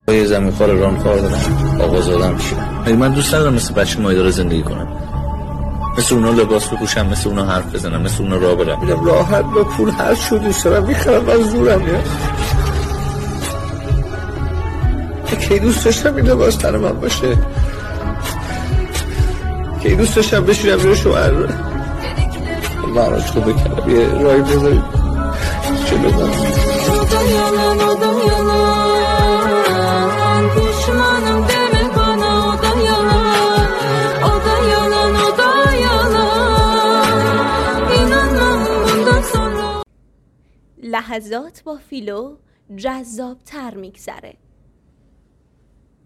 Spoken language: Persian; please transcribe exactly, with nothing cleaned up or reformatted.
یه زمین خار ران کار دارم آقا زادم میشم. من دوست ندارم مثل بچه مایداره زندگی کنم، مثل اونا لباس بپوشم، مثل اونا حرف بزنم، مثل اونا راه برم. میرم راحت با پول هر چی دوست دارم میخرم و زورم میاد. کی دوست داشتم این لباس تن من باشه، کی دوست داشتم بشینم روی شوهر مراج خوب بکنم یه رای بذارید چلو من. لحظات با فیلو جذاب تر میگذره.